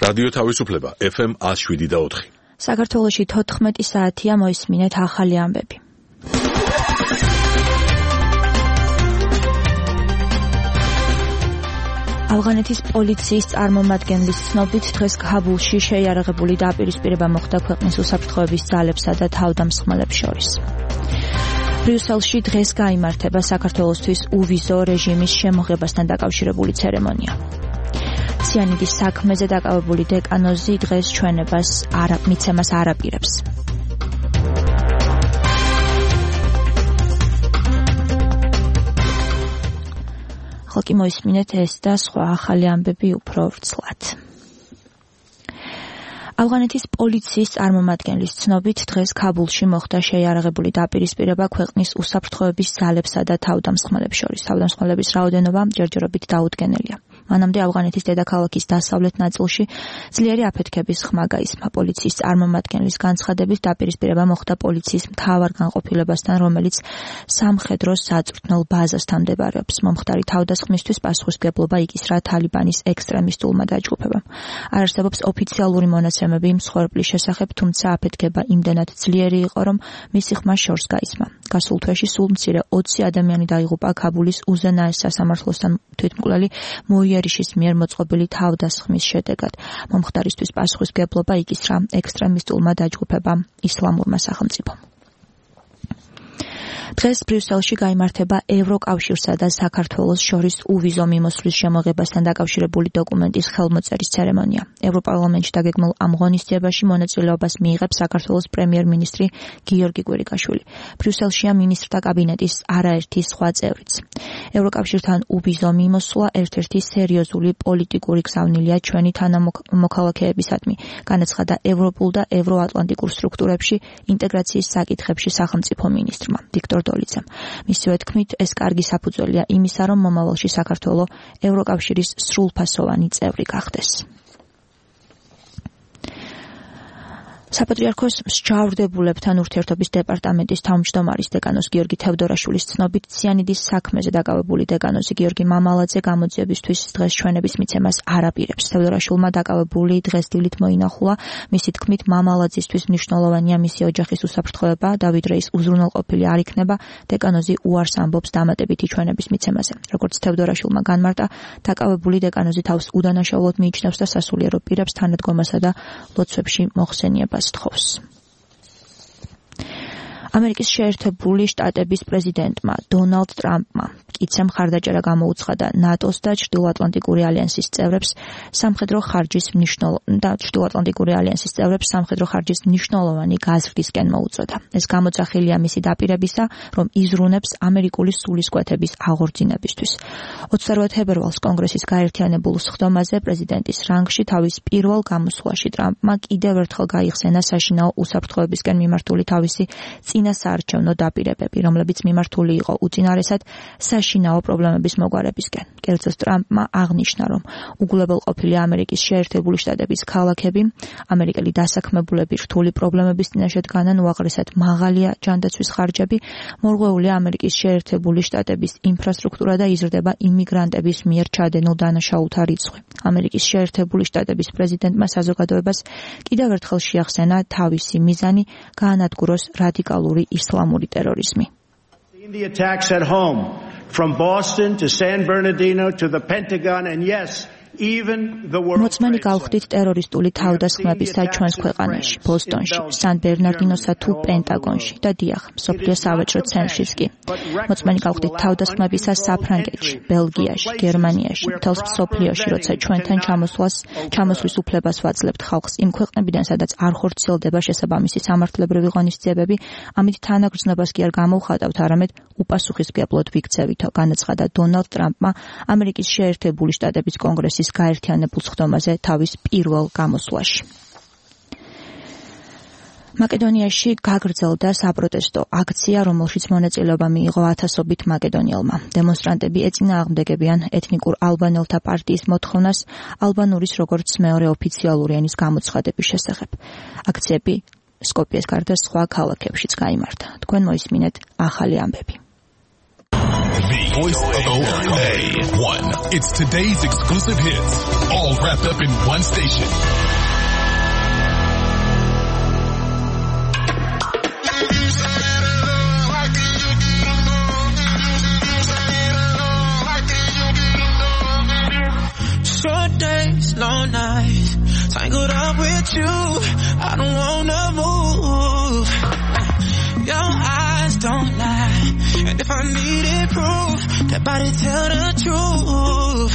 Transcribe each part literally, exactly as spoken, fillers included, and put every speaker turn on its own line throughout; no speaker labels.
რადიო თავისუფლება ეფ ემ one oh seven და four.
საქართველოში თოთხმეტი საათია, მოისმინეთ ახალი ამბები. ავღანეთის პოლიციის წარმომადგენლის ცნობით დღეს ქაბულში შეიარაღებული დაპირისპირება მოხდა ქვეყნის უსაფრთხოების ძალებსა და თავდამსხმელებს შორის. ბრიუსელში დღეს გაიმართება საქართველოსთვის უვიზო რეჟიმის შემოღებასთან დაკავშირებული ცერემონია. ციანიდის საქმეზე დაკავებული დეკანოზი დღეს ჩვენებას მიცემას არ აპირებს. ხალხი მოისმინეთ ეს და სხვა ახალი ამბები უფრო ვრცლად. ავღანეთის პოლიციის წარმომადგენლის ცნობით დღეს ქაბულში მოხდა შეიარაღებული დაპირისპირება ქვეყნის უსაფრთხოების ძალებსა და თავდამსხმელებს შორის. თავდამსხმელების რაოდენობა ჯერჯერობით დაუდგენელია. მანამდე ავღანეთის დედაქალაქის დასავლეთ ნაწილში ძლიერი აფეთქების ხმა გაისმა. პოლიციის წარმომადგენლის განცხადებით დაპირისპირება მოხდა პოლიციის მთავარ განყოფილებასთან, რომელიც სამხედრო საწვრთნელ ბაზასთან მდებარეობს. მომხდარი თავდასხმისთვის პასუხისმგებლობა იკისრა თალიბანის ექსტრემისტულმა დაჯგუფებამ. არ არსებობს ოფიციალური მონაცემები მსხვერპლის შესახებ, თუმცა აფეთქება იმდენად ძლიერი იყო, რომ მისი ხმა შორს გაისმა. გასულ თვეში სულ მცირე ოცი ადამიანი დაიღუპა ქაბულის უზენაეს სასამართლოსთან თვითმკვლელი მოიერიშის მიერ მოწყობილი თავდასხმის შედეგად. მომხდარისთვის პასუხისმგებლობა იკისრა ექსტრემისტულმა დაჯგუფებამ ისლამურმა სახელმწიფომ. დღეს ბრიუსელში გაიმართება ევროკავშირსა და საქართველოს შორის უვიზო მიმოსვლის შემოღებასთან დაკავშირებული დოკუმენტის ხელმოწერის ცერემონია. ევროპარლამენტში დაგეგმილ ამ ღონისძიებაში მონაწილეობას მიიღებს საქართველოს პრემიერ-მინისტრი გიორგი კვირიკაშვილი. ბრიუსელშია მინისტრთა კაბინეტის არაერთი სხვა წევრიც. ევროკავშირთან უვიზო მიმოსვლა ერთ-ერთი სერიოზული პოლიტიკური გზავნილია ჩვენი თანამოქალაქეებისადმი, განაცხადა ევროპულ და ევროატლანტიკურ სტრუქტურებში ინტეგრაციის საკითხებში სახელმწიფო მინისტრმა ვიქტორ დოლიძემ. მისივე თქმით, ეს კარგი საფუძველია იმისა, რომ მომავალში საქართველო ევროკავშირის სრულფასოვანი წევრი გახდეს. საპატრიარქოს მსჯავრდებულებთან ურთიერთობის დეპარტამენტის თავმჯდომარის დეკანოს გიორგი თევდორაშვილის ცნობით ციანიდის საქმეზე დაკავებული დეკანოზი გიორგი მამალაძე გამოძიებისთვის დღეს ჩვენების მიცემას არ აპირებს. თევდორაშვილმა დაკავებული დღესდღილით მოინახულა. მისი თქმით, მამალაძისთვის მნიშვნელოვანია მისი ოჯახის უსაფრთხოება და ვიდრე ის უზრუნველყოფილი არ იქნება, დეკანოზი უარს ამბობს დამატებითი ჩვენების მიცემაზე. როგორც თევდორაშვილმა განმარტა, დაკავებული დეკანოზი თავს უდანაშაულოდ მიიჩნევს და სასულიერო პირებს თანადგომასა და ლოცვებში მოხსენიებას თხოვს. ამერიკის შეერთებული შტატების პრეზიდენტმა დონალდ ტრამპმა მტკიცე მხარდაჭერა გამოუცხადა ნატოს და ჩრდილოატლანტიკური ალიანსის წევრებს სამხედრო ხარჯის მნიშვნელოვანი და ჩრდილოატლანტიკური ალიანსის წევრებს სამხედრო ხარჯის მნიშვნელოვანი გაზრდისკენ მოუწოდა. ეს გამოძახილია მისი დაპირებისა, რომ იზრუნებს ამერიკული სულისკვეთების აღორძინებისთვის. ოცდაოთხ თებერვალს კონგრესის გაერთიანებულ სხდომაზე პრეზიდენტის რანგში თავის პირველ გამოსვლაში ტრამპმა კიდევ ერთხელ გაიხსენა საშინაო უსაფრთხოებისკენ მიმართული თავისი წინასაარჩევნო დაპირებები, რომლებიც მიმართული იყო უწინარესად საშინაო პრობლემების მოგვარებისკენ. კერძოდ ტრამპმა აღნიშნა, რომ უგულებელყოფილი ამერიკის შეერთებული შტატების ქალაქები, ამერიკელი დასაქმებულები რთული პრობლემების წინაშე დგანან, უაღრესად მაღალია ჯანდაცვის ხარჯები, მორღვეულია ამერიკის შეერთებული შტატების ინფრასტრუქტურა და იზრდება იმიგრანტების მიერ ჩადენილ დანაშაულთა რიცხვი. ამერიკის შეერთებული შტატების პრეზიდენტმა საზოგადოებას კიდევ ერთხელ შეახსენა თავისი მიზანი გაანადგუროს რადიკალური ისლამური ტერორიზმი.
The attacks at home, from Boston to San Bernardino to the Pentagon, and yes,
მოწმენი გავხდით ტერორისტული თავდასხმებისა ჩვენს ქვეყანაში, ბოსტონში, სან ბერნარდინოსა თუ პენტაგონში და დიახ, მსოფლიო სავაჭრო ცენტრშიც კი. მოწმენი გავხდით თავდასხმებისა საფრანგეთში, ბელგიაში, გერმანიაში, მთელს მსოფლიოში, როცა ჩვენთან ჩამოსვლას, ჩამოსვლის უფლებას ვაძლევთ ხალხს იმ ქვეყნებიდან, სადაც არ ხორციელდება შესაბამისი სამართლებრივი ღონისძიებები, ამით თანაგრძნობას კი არ გამოვხატავთ, არამედ უპასუხისმგებლოდ ვიქცევითო, განაცხადა დონალდ ტრამპმა ამერიკის შეერთებული შტატების კონგრესის გაერთიანებულ სხდომაზე თავის პირველ გამოსვლაში. მაკედონიაში გაგრძელდა საპროტესტო აქცია, რომელშიც მონაწილეობა მიიღო ათასობით მაკედონიელმა. დემონსტრანტები ეწინააღმდეგებიან ეთნიკურ ალბანელთა პარტიის მოთხოვნას ალბანურის როგორც მეორე ოფიციალური ენის გამოცხადების შესახებ. აქციები სკოპიეს გარდა სხვა ქალაქებშიც გაიმართა. თქვენ მოისმინეთ ახალი ამბები.
voice of America. A one. It's today's exclusive hits, all wrapped up in one station.
Short days, long nights, tangled up with you, I don't wanna move. Your eyes don't lie, and if I needed proof, that body tell the truth.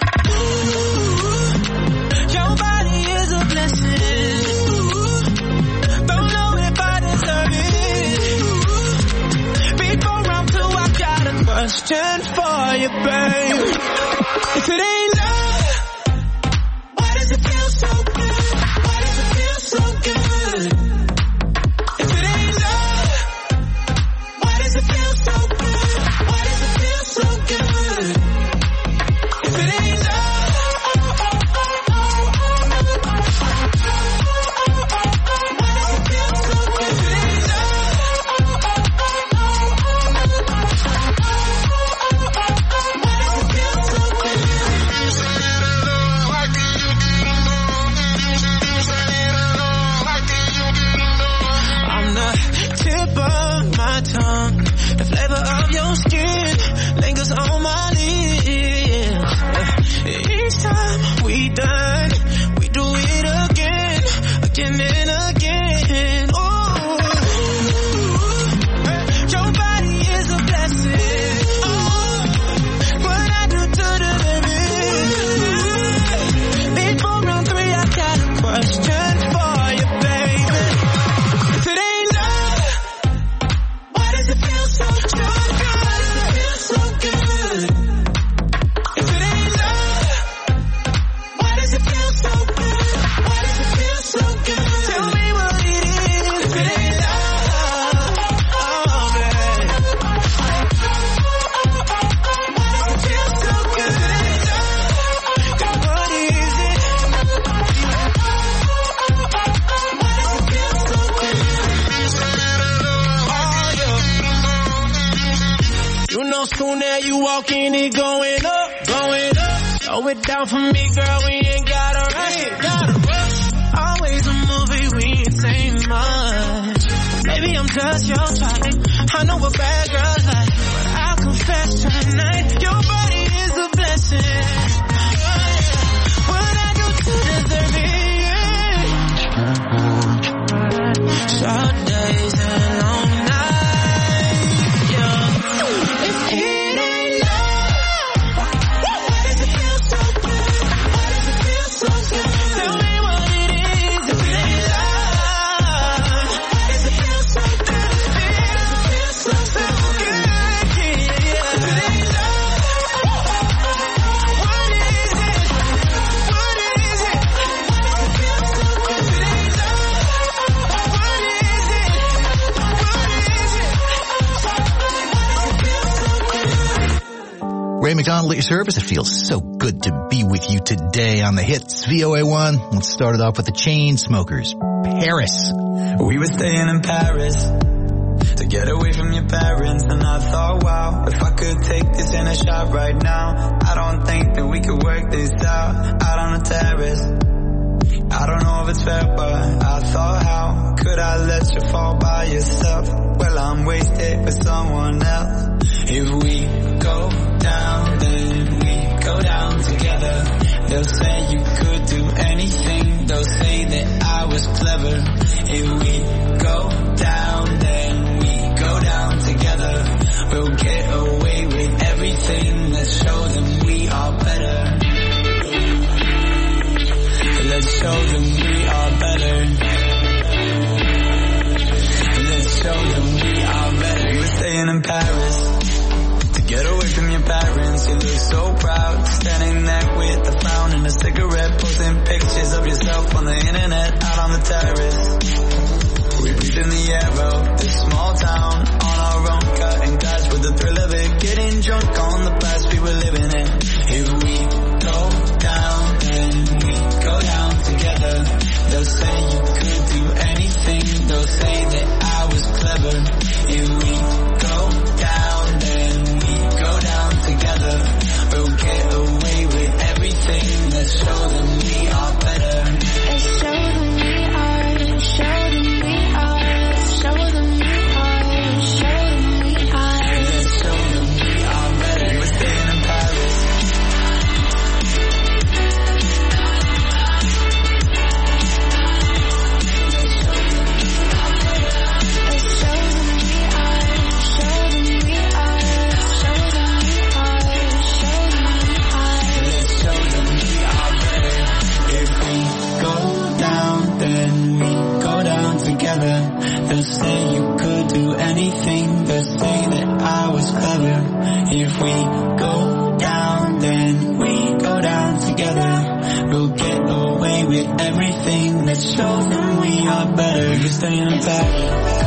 Ooh, your body is a blessing. Ooh, don't know if I deserve it. Ooh, before I'm through, I got a question for you, babe. If it ain't love, why does it feel so good? Why does it feel so good? If it ain't love, why does it feel so good? Why does it feel so good? If it ain't love, why does it feel so good? If it ain't love, why does it feel so good? I'm the tip of my tongue, the flavor of your skin lingers on my lips. Each time we done, we do it again, again and again. Ooh, your body is a blessing. Oh, what I do to deserve it. Before round three, I got a question for you, baby. If it ain't love, why does it feel so, so good? Why does it feel so good? If it ain't love, why does it feel so good? Why does it feel so good? Tell me what it is. If it ain't love, oh babe, why does it feel so good? If it ain't love, then what is it? Why does it feel so good? Oh yeah. You know soon as you walk in, it going up, going up. Slow it down for me, girl, we ain't gotta rush it, gotta rush. Always a movie, we ain't saying much. Maybe I'm just your type, I know what bad girls like, but I'll confess tonight, your body is a blessing. What I do to deserve it? Short days and long nights, yeah. If it ain't love, why does it feel so good? Why does it feel so good? Tell me what it is. If it ain't love, why does it feel so good? Why does it feel so, so good? Yeah, yeah. If it ain't love, what is it? What is it? Why does it feel so good? If it ain't love, what is it? What is it? Why does it feel so good?
Ray McDonald at your service. It feels so good to be with you today on the hits. V O A one. Let's start it off with the Chainsmokers. Paris.
We were staying in Paris to get away from your parents, and I thought, wow, if I could take this in a shot right now, I don't think that we could work this out, out on the terrace. I don't know if it's fair, but I thought, how could I let you fall by yourself? Well, I'm wasted with someone else. If we go down, then we go down together. They'll say you could do anything, they'll say that I was clever. If we go down, then we go down together. We'll get away with everything, let's show them we are better. Let's show them we are better. Let's show them we are better. We were staying in Paris to get away from your parents. You look so proud, standing there with a frown and a cigarette, posting pictures of yourself on the internet, out on the terrace. We breathe in the air of this small town, on our own, cutting glass with the thrill of it, getting drunk on the past we were living in. If we go down, then we go down together. They'll say you could do anything, they'll say that I was clever. If we go down, then we go down If we go down, then we go down together. We'll get away with everything that shows them we are better. We're staying intact.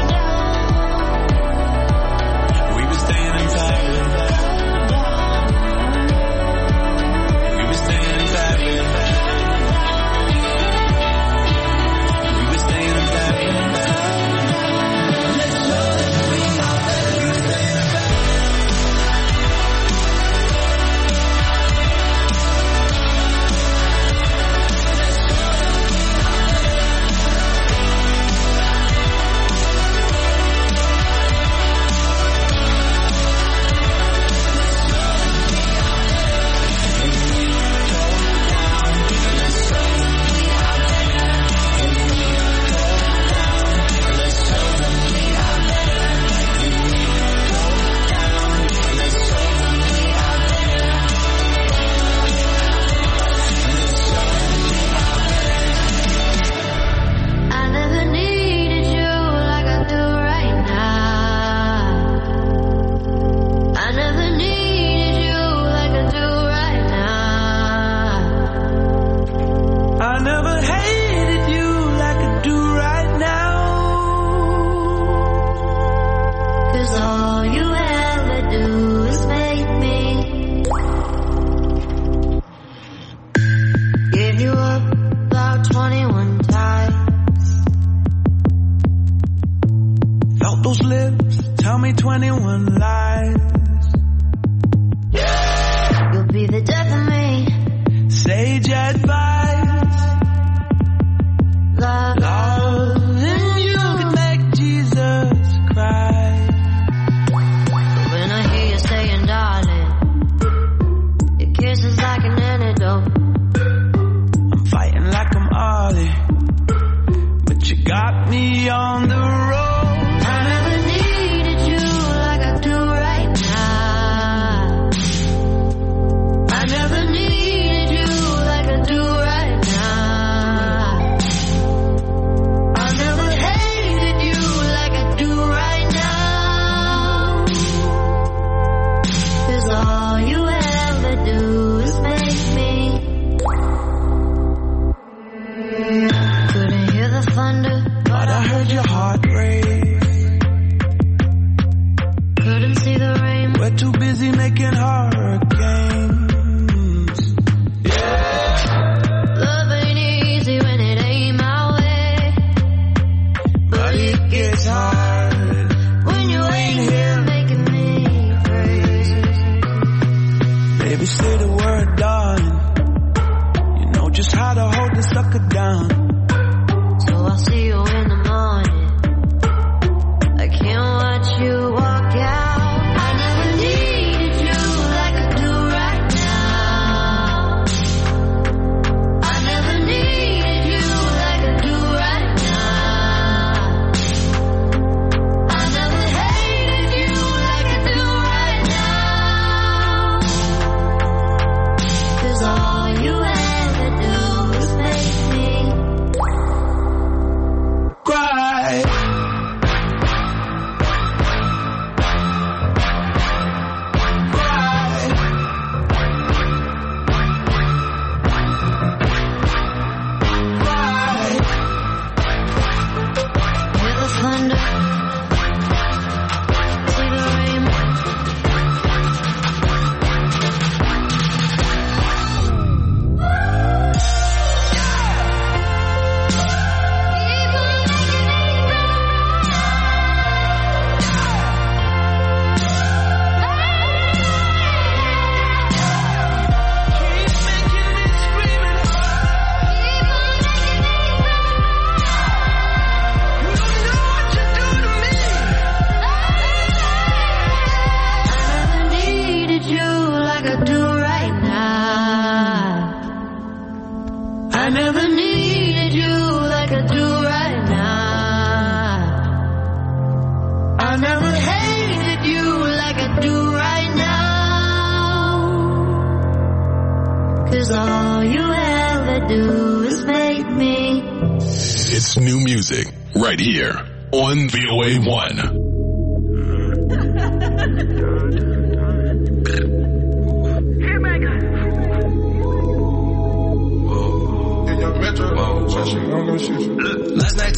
It's new music right here on V O A one.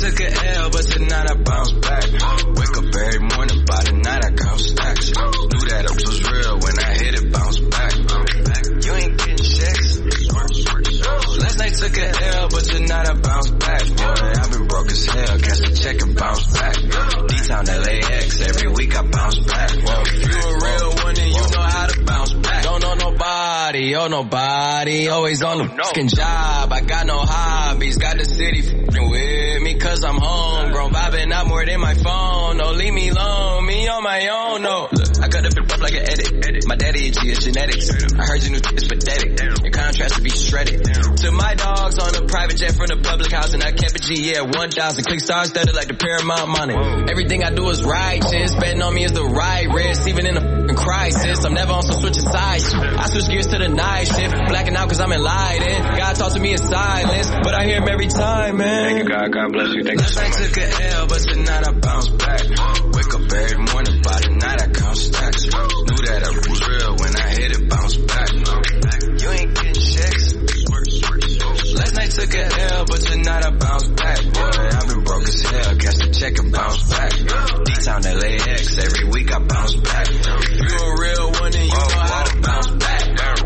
took a L, but tonight I bounce back. Wake up every morning, by the night I count stacks. Knew that it was real when I hit it, bounce back. You ain't getting checks. Last night took a L, but tonight I bounce back. Boy, I've been broke as hell, catch the check and bounce back. D-Town L A X, every week I bounce back. Whoa, if you a real one, then you know how to bounce back. Don't know nobody, oh nobody, always on the fucking job. I got no hobbies, got the city f***ing with me, cause I'm homegrown. Vibing out more than my phone, no, leave me alone, me on my own, no. Look, I cut up and up like an edit. edit. My daddy itchy is genetics. I heard your new t- is pathetic. Your contrast to be shredded. To my dogs on a private jet from the public house, and I kept a G, yeah, one thousand. Click stars studded like the Paramount money. Everything I do is righteous. Betting on me is the right risk, even in a f***ing crisis. I'm never on some switching sides. I switch gears to the night shift. Blacking out cause I'm enlightened. God talks to me in silence, but I hear him every time, man. Thank you, God. God bless you. Thank you so much. Last night took a L, but tonight I bounce back. Wake up every morning, by the night I count stacks. Knew that I was real when I hit it, bounce back. You ain't getting checks. Last night took a L, but tonight I bounce back. Boy, I've been broke as hell, catch the check and bounce back. D-Town L A X, every week I bounce back. If you a real one, then you know how to bounce back.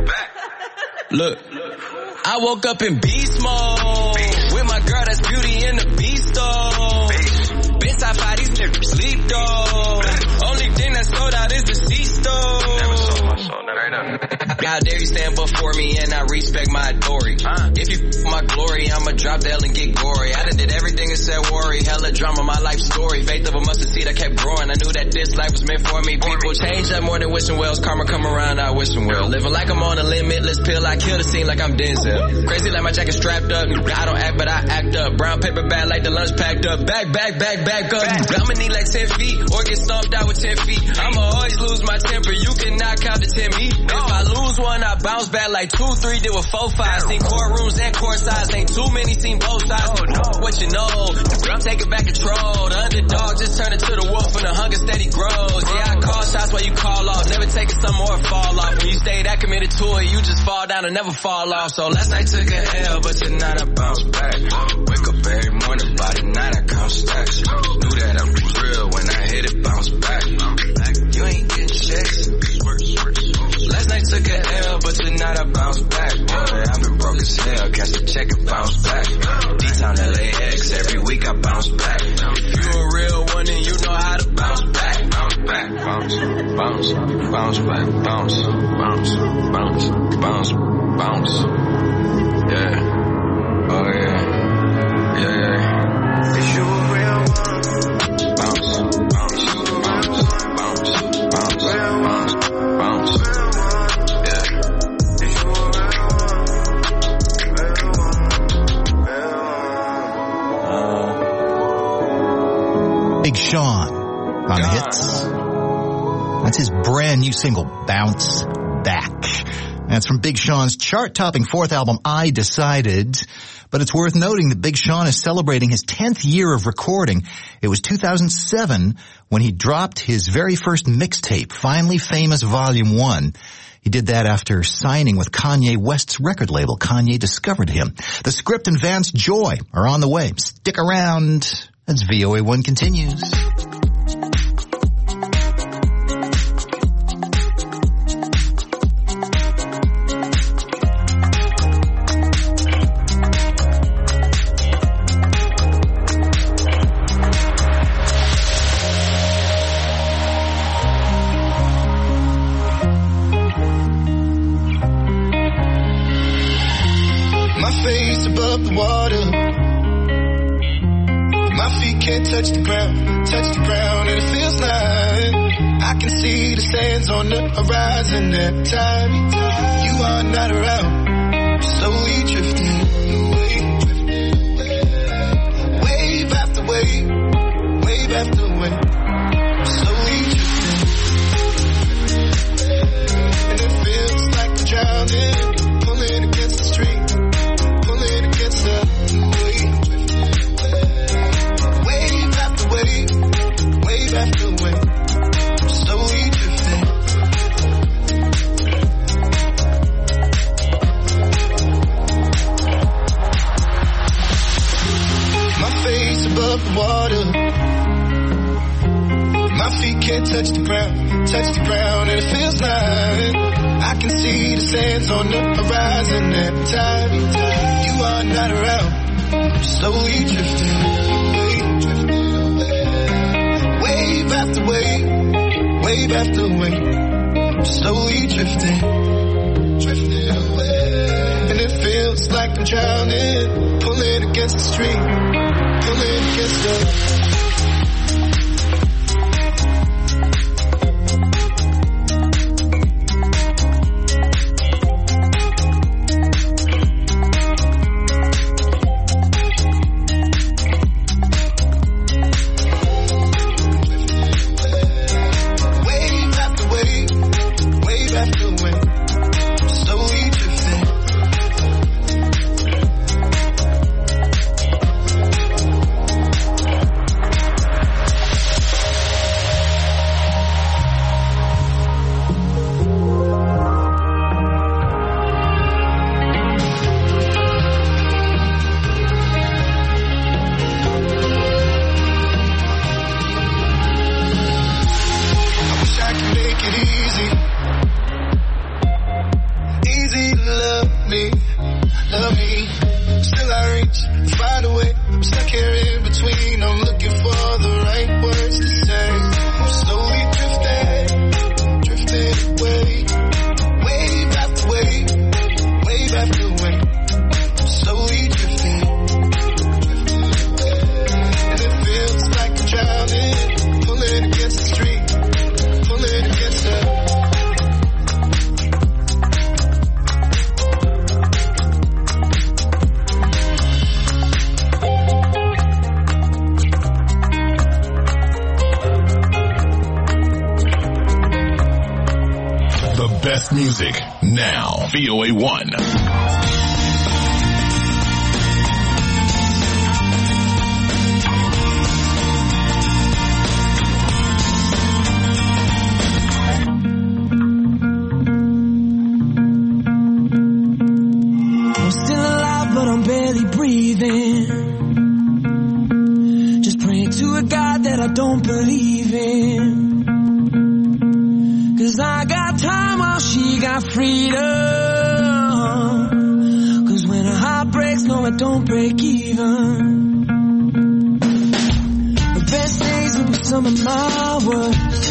Look, I woke up in beast mode with my girl that's Beauty and the Beast though. Bitch, I fight these niggas sleep though. Only thing that sold out is the C-store. Never sold my soul, never done. How dare you stand before me and I respect my authority. Uh, if you f*** my glory, I'ma drop the L and get gory. I done did everything and said worry. Hella drama, my life story. Faith of a mustard seed, I kept growing. I knew that this life was meant for me. People change up more than wishing wells. Karma come around, I wishing well. Living like I'm on a limitless pill. I kill the scene like I'm Denzel. Crazy like my jacket strapped up. I don't act, but I act up. Brown paper bag like the lunch packed up. Back, back, back, back up. I'ma need like ten feet or get stomped out with ten feet. I'ma always lose my temper. You cannot count to ten me. If I lose one, I bounce back like two, three, did with four, five. Seen courtrooms and court sides. Ain't too many, seen both sides. Oh, no. What you know, I'm taking back control. The underdog just turned into the wolf and the hunger steady grows. Yeah, I call shots while you call off. Never taking some more fall off. When you stay that committed to it, you just fall down and never fall off. So last night took a L, but tonight I bounce back. Wake up every morning, by the night I count stacks. Knew that I was real when I hit it, bounce back. You ain't getting checks. Last night took a L, but tonight I bounce back. Boy, I've been broke as hell, catch the check and bounce back. D-Town L A X, every week I bounce back. If you a real one, then you know how to bounce back. Bounce back, bounce, bounce, bounce back, bounce, bounce, bounce, bounce, bounce. Yeah, oh yeah, yeah, yeah. If you a real one, bounce, bounce, bounce, bounce, bounce, bounce, bounce.
Big Sean on the hits. That's his brand new single, Bounce Back. That's from Big Sean's chart-topping fourth album, I Decided. But it's worth noting that Big Sean is celebrating his tenth year of recording. It was two thousand seven when he dropped his very first mixtape, Finally Famous Volume one. He did that after signing with Kanye West's record label. Kanye discovered him. The Script and Vance Joy are on the way. Stick around as V O A one continues.
Touch the ground, touch the ground, and it feels like I can see the sands on the horizon every time you are not around. Slowly drifting away, wave after wave, wave after wave, slowly drifting, and it feels like I'm drowning, pulling against the stream, pulling against the wave. Wave after wave, slowly drifting. My face above sands on the horizon every time you are not around. I'm slowly drifting away, drifting away. Wave after wave, wave after wave. I'm slowly drifting, drifting away. And it feels like I'm drowning, pulling against the stream, pulling against the
Music now. V O A one.
I'm still alive, but I'm barely breathing. Just praying to a God that I don't believe in. Cause I got time while she got freedom. Cause when a heart breaks, no it don't break even. The best days will be some of my worst.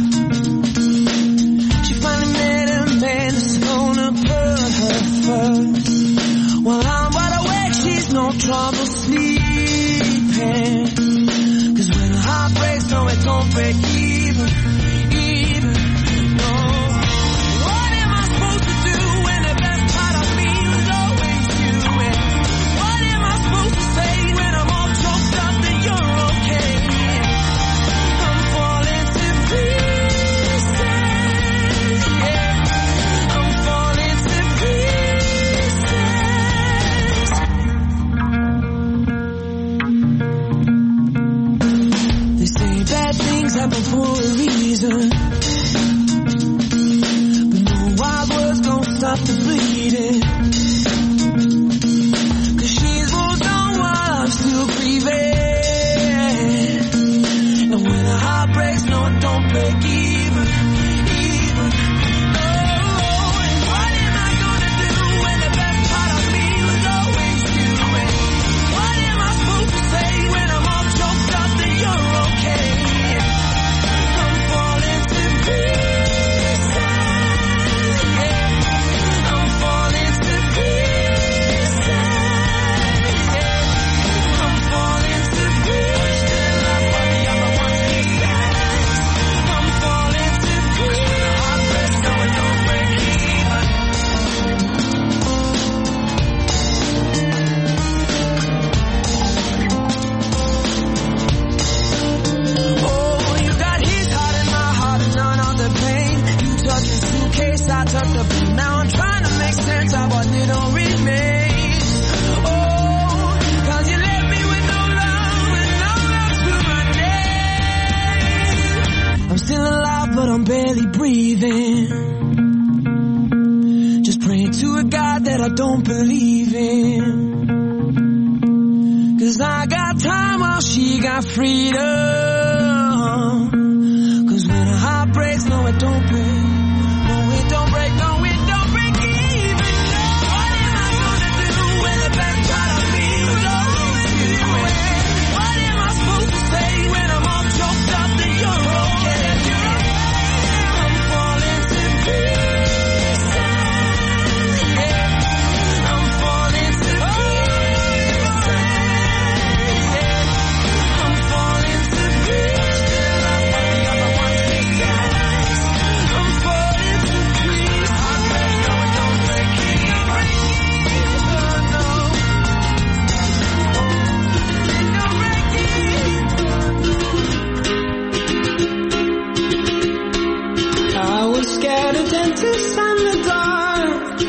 She finally met a man that's gonna put her first. While I'm wide awake, she's no trouble sleeping. Cause when a heart breaks, no it don't break even. Happen for a reason, but no wild words gon' stop the bleeding. Cause she's moved on while I'm still grieving. And when a heart breaks, no it don't break even, even. Oh, and what am I gonna do when the best part of me was always you? And what am I supposed to say when I'm all choked up that you're okay? I tucked up and now I'm trying to make sense of what little remains. Oh, cause you left me with no love and no love to my name. I'm still alive but I'm barely breathing. Just praying to a God that I don't believe in. Cause I got time while she got freedom. Cause when a heart breaks, no it don't break. Don't break, no, it don't break even. notice I'm the dark.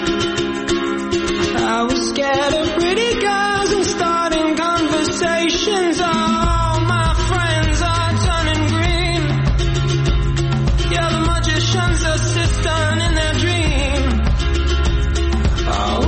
I was scared of pretty girls and starting conversations. All my friends are turning green. Yeah, the magician's assistant in their dream. Oh,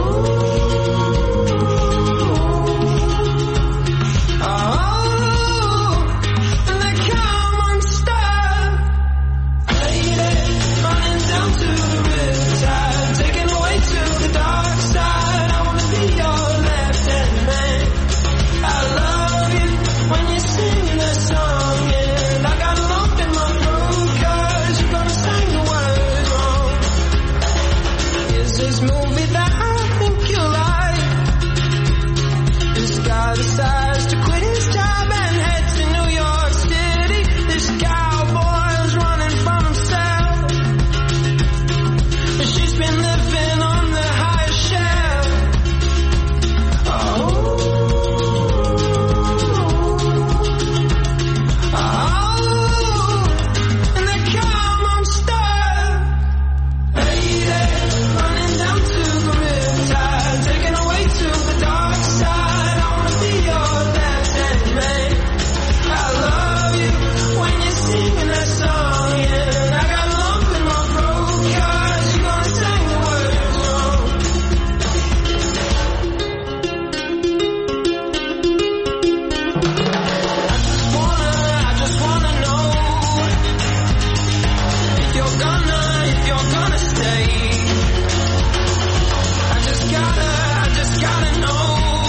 oh, and they come unstuck. Lady, running down to the riptide, taken away to the dark side. I wanna be your left-hand man. I love you when you sing the song, and I got a lump in my throat 'cause you're gonna sing the words wrong. Is this movie that I think you like? This guy decides to quit his job and head to New York City. This cowboy's running from himself. She's been living on the highest shelf. Oh, oh, and they come unstuck. Lady, running down to the riptide, taken away to the dark side. I wanna be your left-hand man. I love you when you're singing that song, and I got a lump in my throat 'cause you're gonna sing the words wrong. Wanna, I just wanna know if you're gonna, if you're gonna stay. I just gotta, I just gotta know.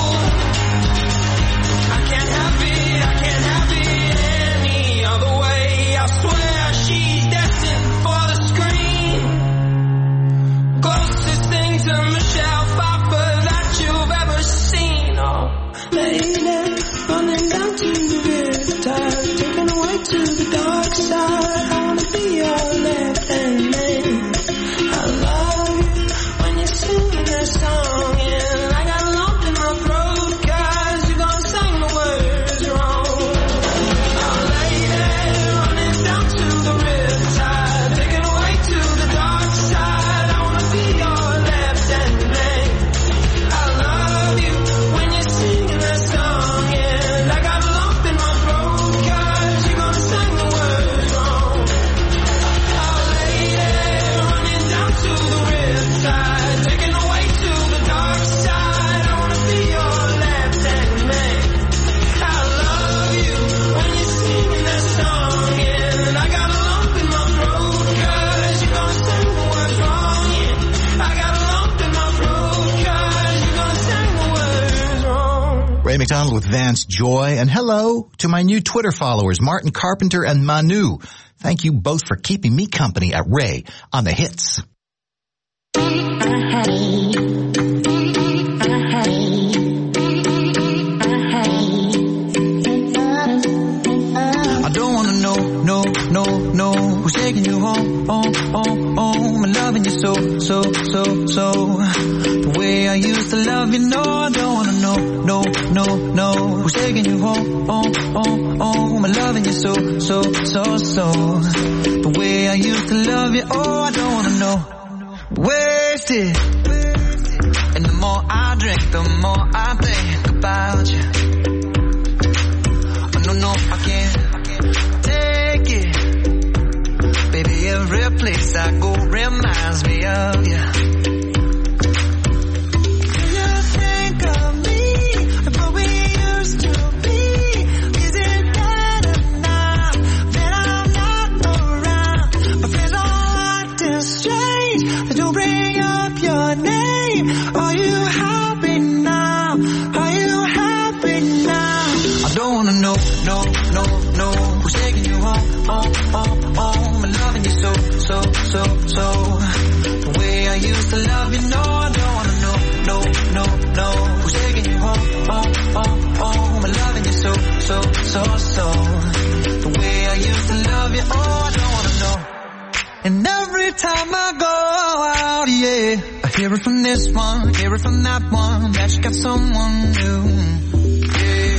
I can't have it, I can't have it any other way. I swear she's destined for the screen. Closest thing to Michelle Pfeiffer that you've ever seen. Oh, lady, running down to the riptide, taken away to the dark side. I wanna be your left-hand man. I love you when you're singing that song, and I got a lump in my throat 'cause you're gonna sing the words wrong. Oh, lady, running down to the riptide, taken away to the dark side. I wanna be your left-hand man. I love you when you're singing that song, and I got a lump in my throat 'cause you're gonna sing the words wrong. Oh, lady, running down to the riptide, taken away to the dark side. I wanna be your left-hand man. I love you when you're singing that song, and I got a lump in my throat 'cause you're gonna sing the words wrong. Yeah, I got a lump in my throat 'cause you're gonna sing the words wrong.
Ray McDonald with Vance Joy. And hello to my new Twitter followers, Martin Carpenter and Manu. Thank you both for keeping me company at Ray on the hits.
I don't wanna know, no, no, no, who's taking you home, home, home, home. I'm loving you so, so, so, so. The way I used to love you, no, I don't wanna know, no, no, no, who's taking you home, home, home, home. I'm loving you so, so, so, so. The way I used to love you, oh, I don't wanna know. Wasted. And the more I drink, the more I think about you. Oh, no, no, I can't take it. Baby, every place I go reminds me of you. Do you think of me and what we used to be? Is it better now that I'm not around? My friends all acting strange. They don't bring up your name. Are you happy now? Are you happy now? I don't wanna know, no, no, no, who's taking you home, home, home, home. I'm loving you so, so, so, so. The way I used to love you, no, I don't wanna know, no, no, no, who's taking you home, home, home, home. I'm loving you so, so, so, so. The way I used to love you, oh, I don't wanna know. And every time I go out, yeah, I hear it from this one, hear it from that one, that you got someone new.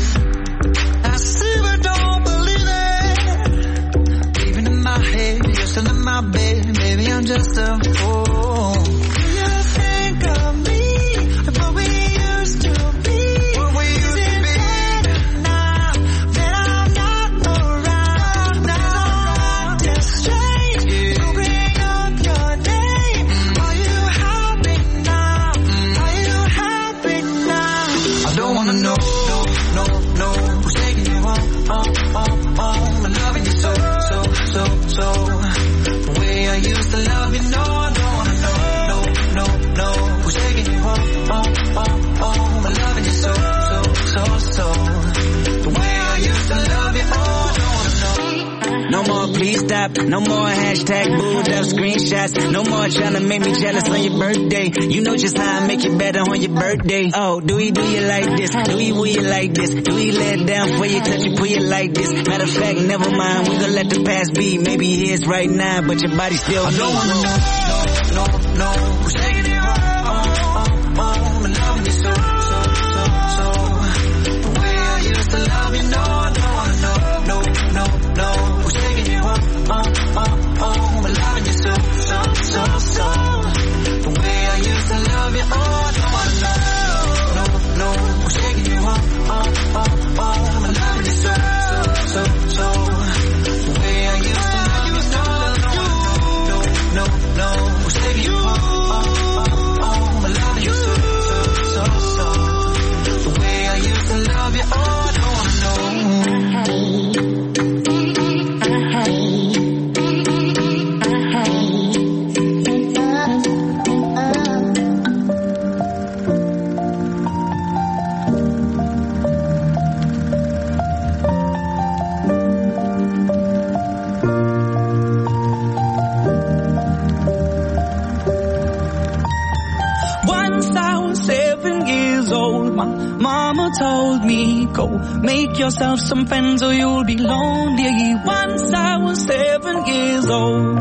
Yeah, I see but don't believe it. Even in my head, you're
still in my bed, baby, I'm just a fool. Do you think of me, like what we used to be? What we used to be. Now that I'm not around, now I'm just strange. Yeah. To bring up your name, are you happy now? Are you happy now? I don't wanna know, no, no, no, who's taking you home, home, home, home, and loving you so, so, so, so. The way I used to love you, no, I don't wanna know, no, no, no, who's taking you home, home, home, home, and loving you so, so, so, so. The way I used to love you, oh, I don't wanna know. No more please stop, no more hashtag booed up screenshots, no more trying to make me jealous on your birthday. You know just how I make you better on your birthday. Oh, do we do you like this? Do we will you like this? Do we let it down for you, touch you, put you like this? Matter of fact, never mind, we gon' let the past be. Maybe here's right now, but your body still. I don't wanna know, no, no, no, who's taking you home, home, home, and loving you so, so, so, so. The way I used to love you, no, I don't wanna know, no, no, no, who's taking you home, home, home, home, and loving you so, so, so, so. The way I used to love you, oh, I don't wanna know, no, no, who's taking you home, home, home, home, and loving you so, so, so, so. The way I used to love you, no, no, no, no, who's taking you home, home, home, home, and loving you so, so, so, so. The way I used to love you, oh, I don't wanna know.
Mama told me, go make yourself some friends or you'll be lonely. Once I was seven years old.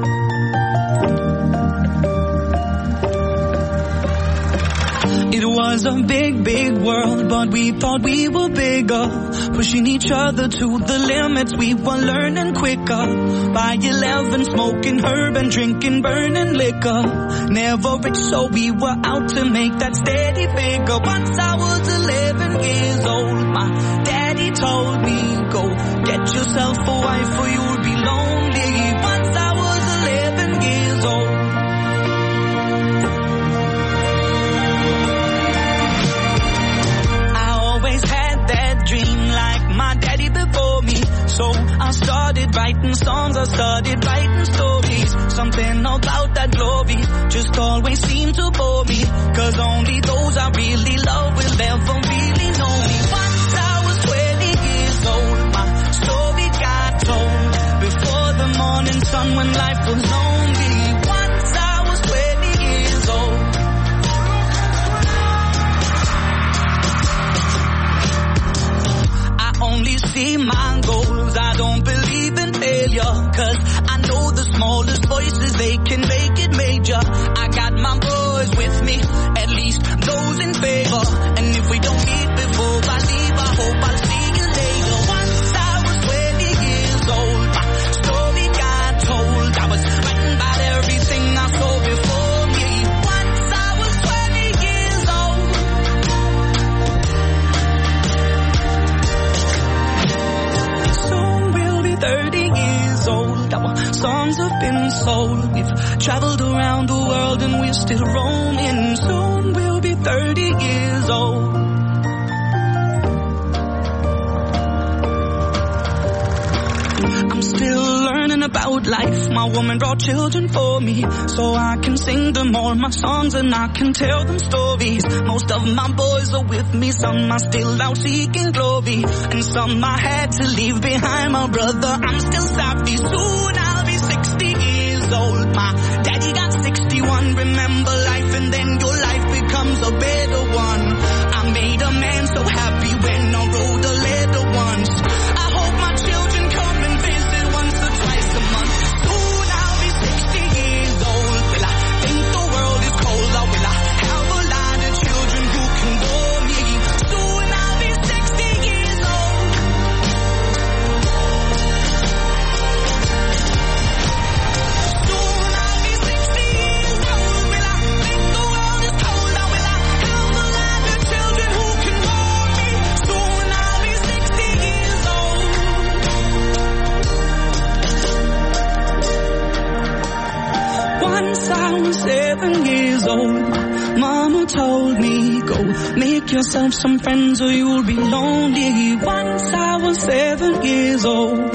It was a big, big world, but we thought we were bigger. Pushing each other to the limits, we were learning quicker. By eleven, smoking herb and drinking burning liquor. Never rich, so we were out to make that steady figure. Once I was eleven years old, my daddy told me, go get yourself a wife or you'll be lonely. Once I was eleven years old. Dream like my daddy before me. So I started writing songs, I started writing stories. Something about that glory just always seemed to bore me. Cause only those I really love will ever really know me. Once I was twenty years old, my story got told. Before the morning sun when life was lonely. Once I was twenty years old. Only see my goals, I don't believe in failure. Cause I know the smallest voices, they can make it major. I got my boys with me, at least those in favor. And if we don't meet before I leave, I hope I'll see you later. Once I was twenty years old, my story got told. I was writing about everything I saw before me. Once I was twenty years old. thirty years old, our songs have been sold. We've traveled around the world and we're still roaming. Soon we'll be thirty years old. I'm still learning about life. My woman brought children for me, so I can sing them all my songs and I can tell them stories. Most of my boys are with me, some are still out seeking glory, and some I had to leave behind. My brother, I'm still savvy. Soon I'll be sixty years old. My daddy got sixty-one. Remember life and then your life becomes a better one. I made a man so happy when I wrote a letter once. I hope my children come and visit once or twice a month. Soon I'll be sixty years old. Will I think the world is cold, or will I have a lot of children who can bore me? Soon I'll be sixty years old. was seven years old, my mama told me, go make yourself some friends or you'll be lonely. Once I was seven years old.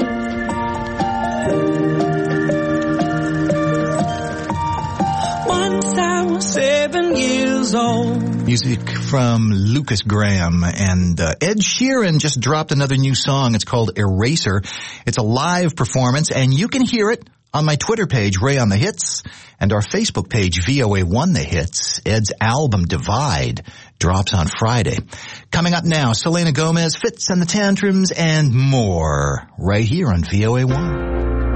Once I was seven years old.
Music from Lucas Graham, and uh, Ed Sheeran just dropped another new song. It's called Eraser. It's a live performance, and you can hear it on my Twitter page, Ray on the Hits, and our Facebook page, V O A one The Hits. Ed's album, Divide, drops on Friday. Coming up now, Selena Gomez, Fitz and the Tantrums, and more, right here on V O A one.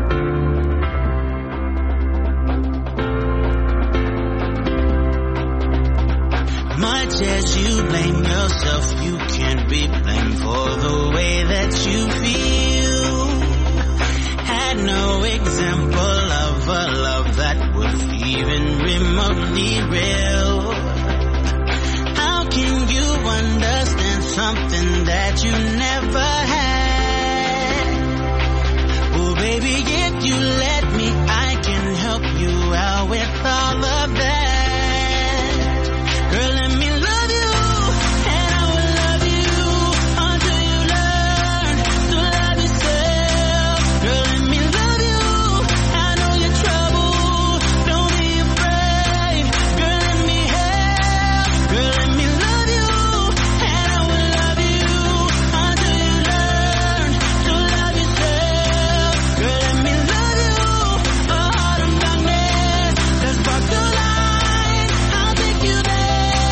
Much as you blame yourself, you can't be blamed for the way that you feel. Had no example of a love that was even remotely real. How can you understand something that you never had? Oh baby, if you let me, I can help you out with all of that. Girl, let me love you, and I will love you until you learn to love yourself. Girl, let me love you, I know you're trouble, don't be afraid. Girl, let me help. Girl, let me love you, and I will love you until you learn to love yourself. Girl, let me love you, a heart of darkness that sparks the light. I'll take you there.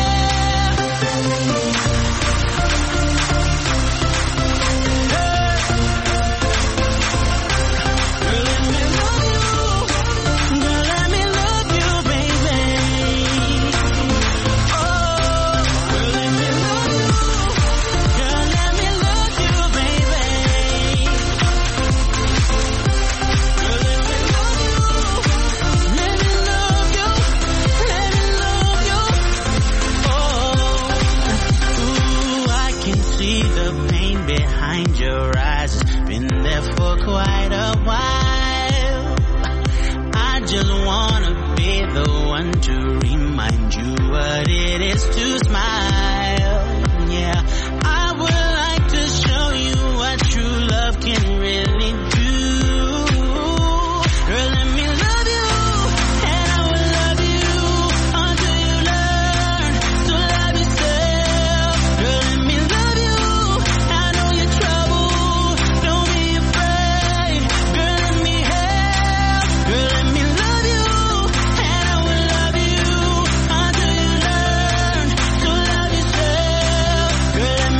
See the pain behind your eyes. It's been there for quite a while. I just wanna be the one to remind you what it is to smile. Yeah, I would like to show you what true love can really do. Girl, let me love you, and I will love you until you learn to love yourself. Girl, let me love you, I know you're trouble, don't be afraid. Girl, let me help. Girl, let me love you, and I will love you until you learn to love yourself. Girl, let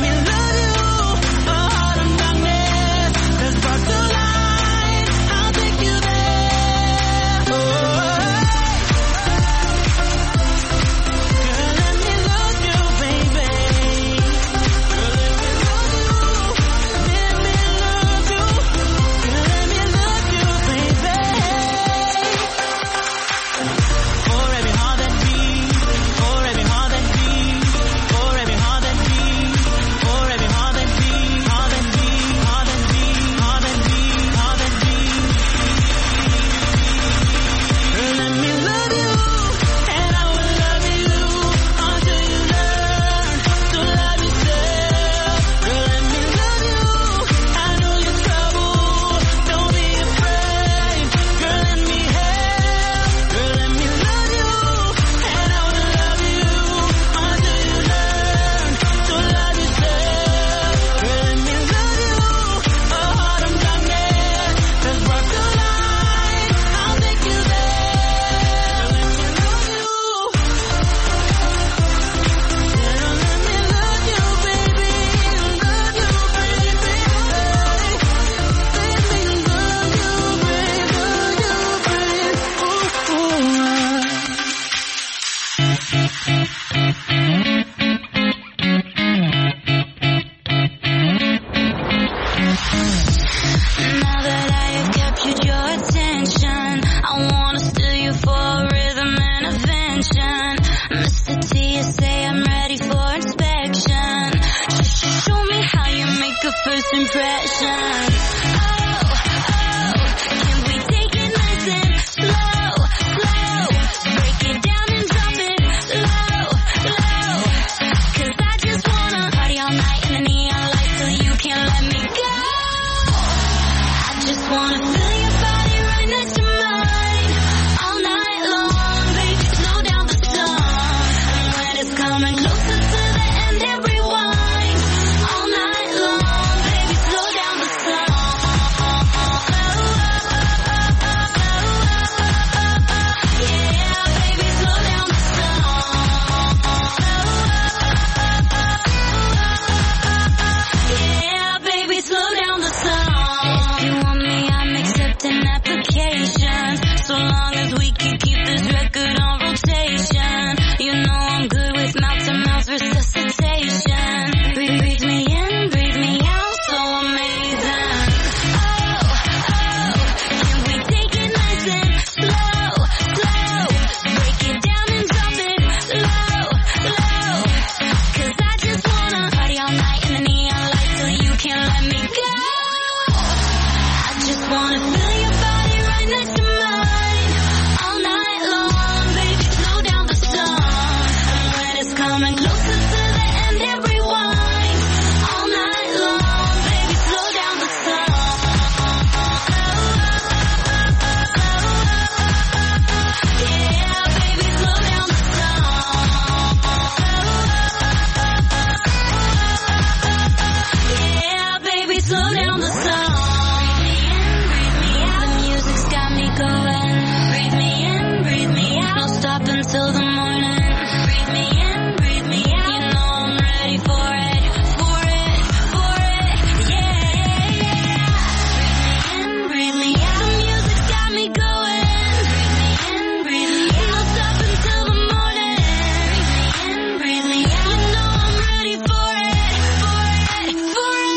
till the morning. Breathe me in, breathe me out. You know I'm ready for it, for it, for it. Yeah, yeah, yeah. Breathe me in, breathe me out. The music's got me going. Breathe me in, breathe me out. No stop until the morning. Breathe me in, breathe me out. You know I'm ready for it, for it, for it.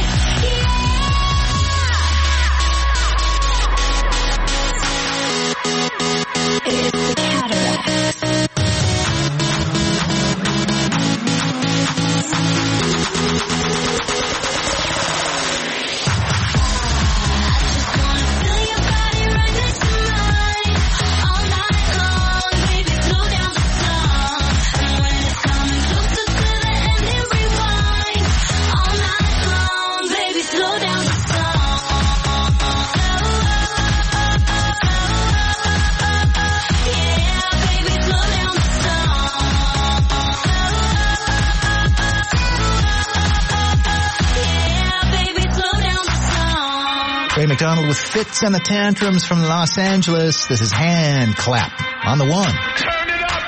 It's the Cataracts.
Ray McDonald with Fitz and the Tantrums from Los Angeles. This is Hand Clap on the one.
Turn it up.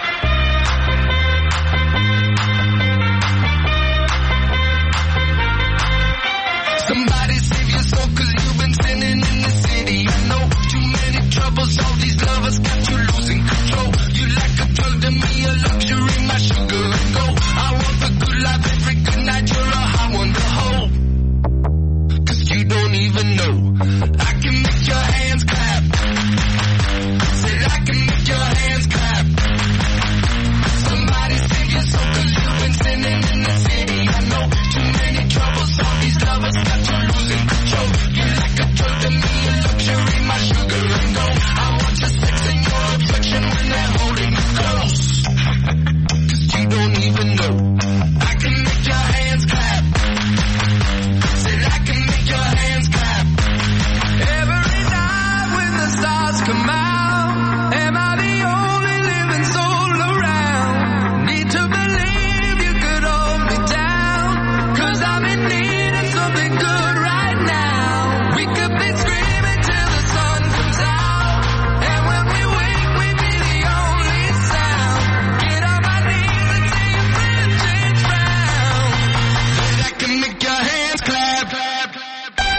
Somebody save your soul, cause you've been sinning in the city. I know too many troubles, all these lovers got you losing control. You like a drug to me, a luxury, my sugar and gold. I want the good life every good night, you're a high one to hold. Cause you don't even know I can make your hands clap. Said I can make your hands clap. Somebody save your soul, cause you've been sinning in the city. I know too many troubles, all these lovers got you losing control. You like a drug to me, a luxury, my sugar and gold. I want your sex and your affection when they're holding you close. Cause you don't even know I can make your hands clap. Said I can make your hands clap. Every night when the stars come out, am I the only living soul around? Need to believe you could hold me down, cause I'm in need of something good right now. We could be screaming till the sun comes out, and when we wake we be the only sound. Get on my knees and say your friend change round. Said I can make your hands clap, clap, clap.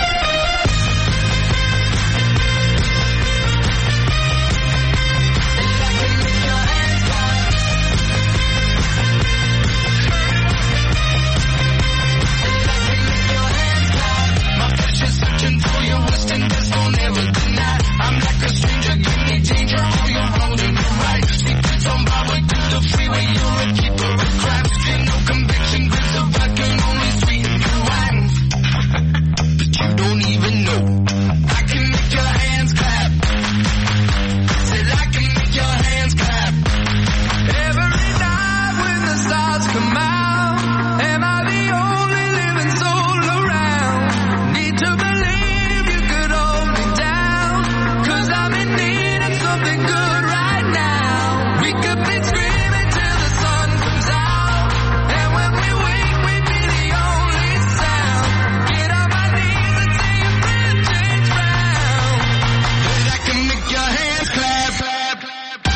My flesh is searching for your wisdom, there's no never deny. I'm like a stranger, give me danger, all you're holding me right. Secrets on Broadway, through the freeway, you're a keeper of crabs. Feel no conviction, grips of vodka, only sweeten your wine. But you don't even know I can make your hands clap. Said I can make your hands clap. Every night when the stars come out, am I the only living soul around? Need to believe you could hold me down, cause I'm in need of something good right now. We could be screaming till the sun comes out, and when we wake we be the only sound. Get on my knees and say your friend change round. But I can make your hands clap, clap, clap.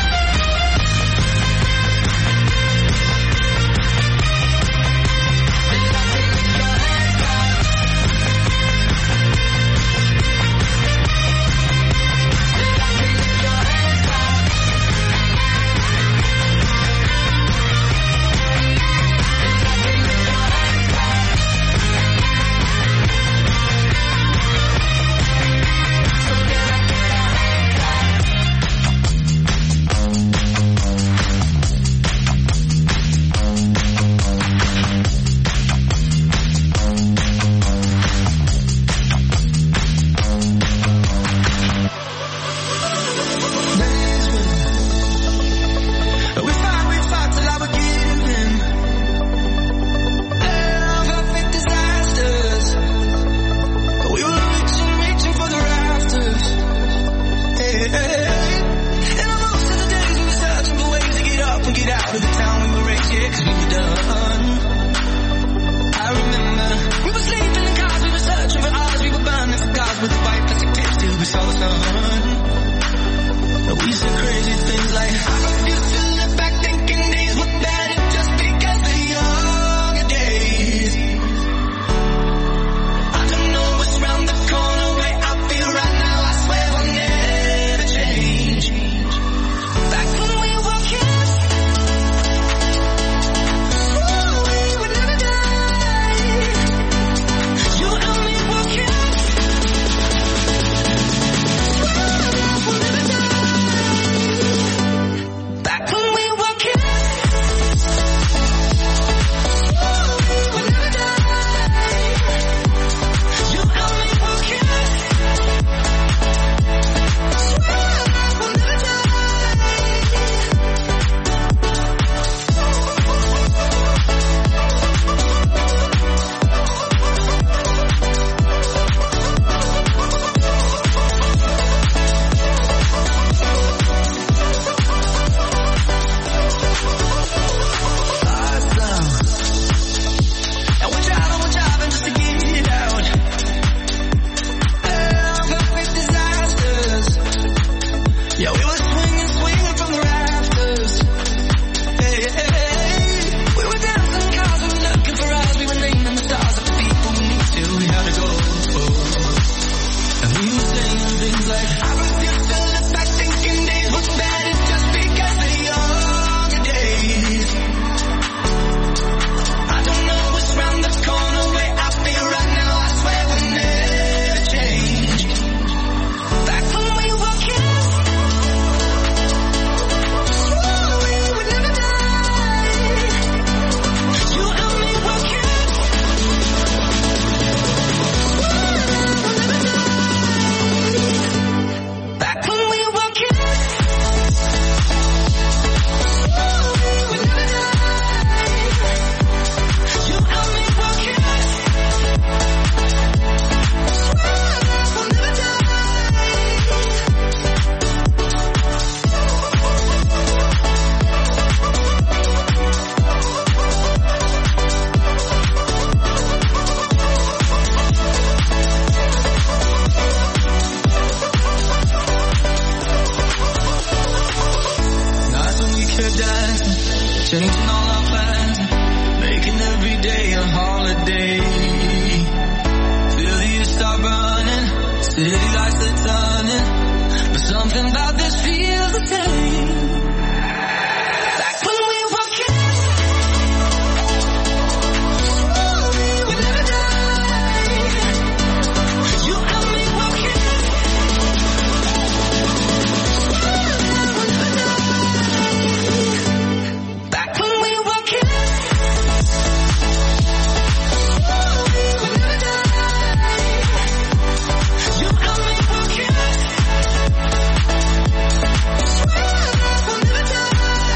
We fought, we fought till I would give in. Love, perfect disasters. We were reaching, reaching for the rafters. Hey, hey, hey. And on most of the days we were searching for ways to get up and get out of the town we were raised, yeah, cause we were done. I remember we were sleeping in cars, we were searching for ours, we were burning for cars with the white plastic tips till we saw the sun. We said crazy things like, I refuse to live
iridescent, changing all our plans, making every day a holiday. Feel the years start running, city lights are turning, but something about this feels the same. Like when we were kids, we never died. You and me were kids, we never died. Back when we were kids, we never died. You and me were kids, we never died.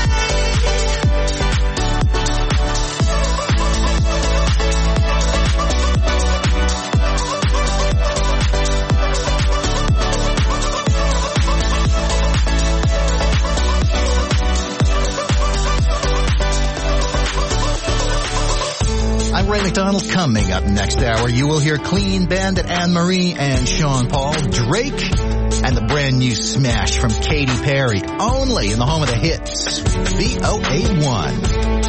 I'm Ray McDonald. Coming up next hour, you will hear Clean Bandit, Anne-Marie, and Sean Paul, Drake, and the brand new smash from Katy Perry, only in the home of the hits, V O A one.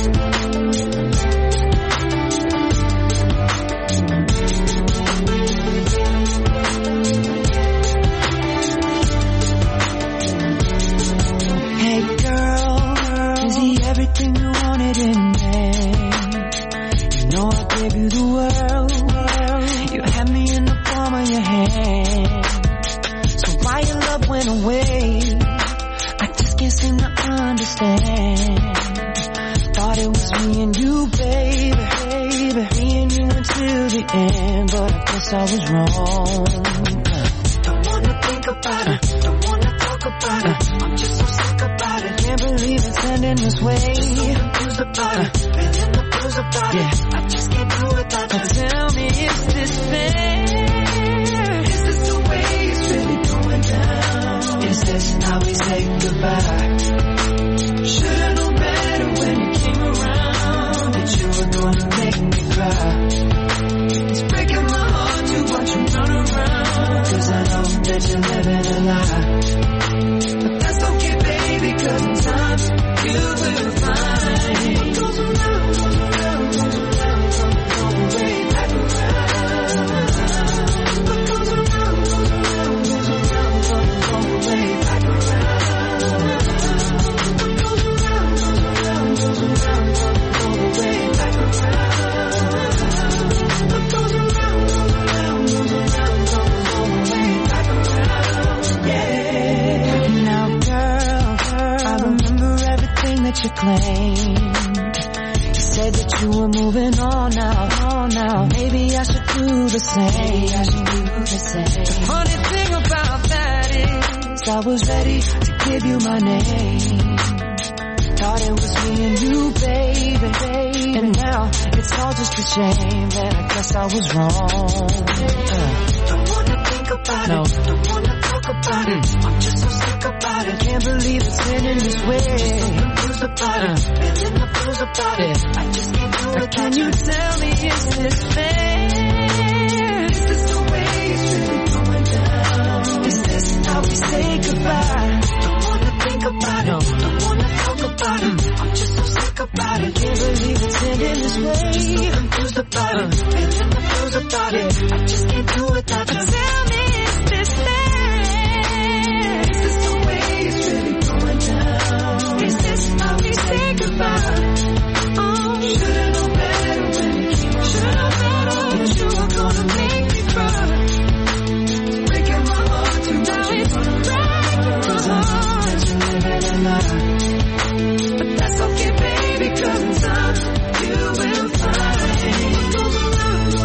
Hey girl, is he everything you wanted in me? You know I gave you the world. You had me in the palm of your hand. So why your love went away? I just can't seem to understand. Thought it was me and you, baby, baby. Me and you until the end, but I guess I was wrong. Don't wanna think about it, don't wanna talk about it. I'm just so sick about it. Can't believe it's ending this way. Just so confused about it, feeling the blues about it. I just can't do without you. Tell me, is this fair? Is this the way it's really going down? Is this how we say goodbye? Should've known better when you came around that you were gonna make me cry. It's breaking my heart to watch you run around, 'cause I know that you're living a lie. But that's okay, baby, 'cause in time you will find what goes around, goes around, goes around, comes all the way back around. What goes around, goes around, goes around, comes all the way back around. What goes around, goes around, goes around, comes all the way back around. What goes around, goes around, goes around, comes all the way back around. Yeah. Now, girl, I remember everything that you claimed. You said that you were moving on now, on now. Maybe I should do the same. Maybe I should do the same. The funny thing about that is I was ready to give you my name. Thought it was me and you, baby, baby. And now it's all just a shame that I guess I was wrong. Uh. Don't wanna think about no. it, don't wanna talk about mm. it. I'm just so sick about it. Can't believe it's ending this way. Just so confused about uh. it, feeling the blues about it. I just can't do it. Can you tell me, is this fair? Is this the way it's really going down? Is this how we say goodbye? Don't wanna think about no. it, don't wanna talk about it. I'm just so sick about it. Can't believe it's ending this way. Just so confused about uh. it, feeling the blues about it. I just can't do it without you. Tell me, is this fair? Is this the way it's really going down? Is this how we say goodbye? Oh, should've known better when you came around. Should've known better that you were gonna make me cry. It's breaking my heart to watch you run around, 'cause I know that you're living a lie. But that's okay, baby, 'cause in time you will find what goes around,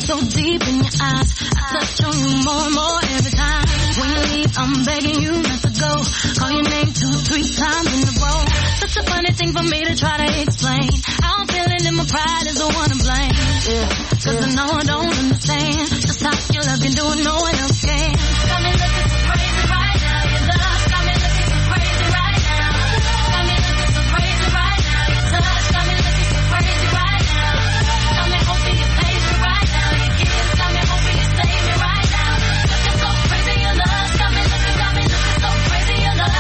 so deep in your eyes. I touch on you more and more every time. When you leave, I'm begging you not to go. Call your name two, three times in a row. Such a funny thing for me to try to explain. How I'm feeling and my pride is the one to blame. Yeah, cause I know I don't understand just how your love can do it, no one else can. Got me looking so crazy right now. Your love got me looking so crazy right now. Got me looking so crazy right now. Your touch got me looking so crazy right now. Got me hoping you save me right now. Your kiss got me hoping you save me right now. Looking so crazy, your love got me looking, got me looking so crazy, your love.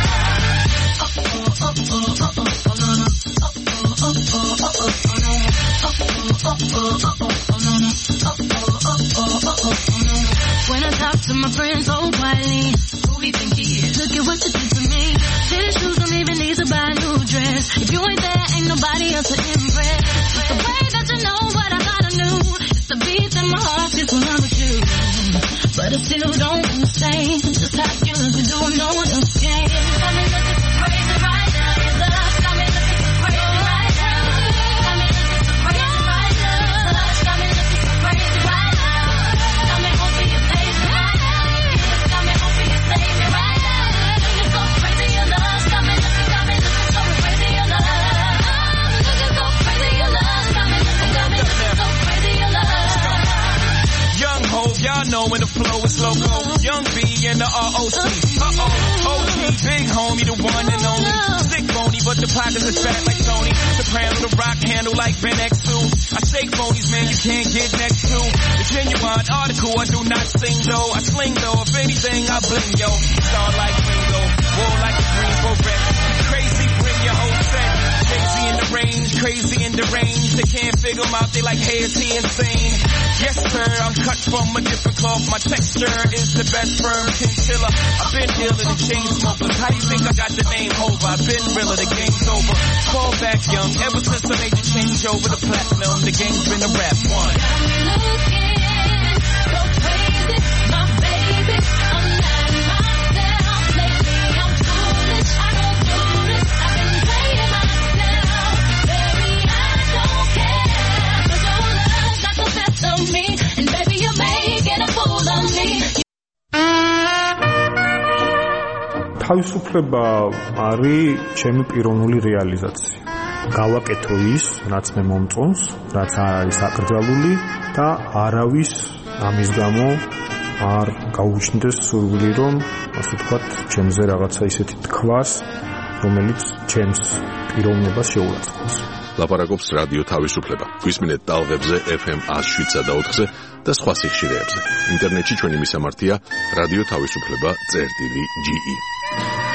Oh oh oh oh oh oh oh no no. Oh oh oh oh oh oh oh no. Oh oh oh oh oh oh no no. Oh oh oh oh oh oh no. When I talk to my friends so quietly, who do you think he is? Look at what you did to me. Tennis shoes don't even need to buy a new dress. If you ain't there, ain't nobody else to impress. It's the way that you know what I thought I knew. It's the beat in my heart just when I'm with you. But I still don't understand just how you look and do what no one else can. Got me looking so crazy right now. Your love got me looking so crazy right now. Got me looking so crazy right now. Your touch got me looking so crazy right now. Got me hoping you save me right now. Your kiss got me hoping you save me right now. Looking so crazy, your love got me looking, got me looking so crazy, your love. Looking so crazy, your love got me looking, got me looking so crazy, your love.
Young Hov, y'all know when the flow is loco. Young B and the R O C. Uh-oh, O G, big homie, the one and only. Sick phony, but the pockets is fat like Tony. Soprano, the rock handle like Ben X two. I shake phonies, man, you can't get next to. The genuine article, I do not sing though. I sling though, if anything, I bling yo. Star like Ringo, war like a green beret. Crazy, bring your whole set. Crazy in the range, crazy in the range. They can't figure him out, they like, hey, is he insane? Yes, sir, I'm cut from a different cloth. My texture is the best firm chinchilla. I've been dealing in chain smokers. How you think I got the name over? I've been realer, the game's over. Fall back young, ever since I made the change over the platinum, the game's been a rap one.
Got me looking so crazy, my baby. I'm not myself lately. I'm foolish, I don't do this. I've been playing myself, baby. I don't care, 'cause your love got the best of me, and baby you're making a fool of me.
თავისუფლება არის ჩემი პიროვნული რეალიზაცია. გავაკეთო ის, რაც მე მომწონს, რაც არ არის აკრძალული და არავის ამის გამო არ გაუჩნდეს სურვილი, რომ ასე ვთქვათ, ჩემზე რაღაცა ისეთი თქვას, რომელიც ჩემს პიროვნებას შეურაცხყოფს.
ლაპარაკობს რადიო თავისუფლება. გვისმინეთ ტალღებზე ეფ ემ one oh seven და ოთხზე და სხვა სიხშირეებზე. ინტერნეტში ჩვენი მისამართია რადიო თავისუფლება წერტილი ჯი ი.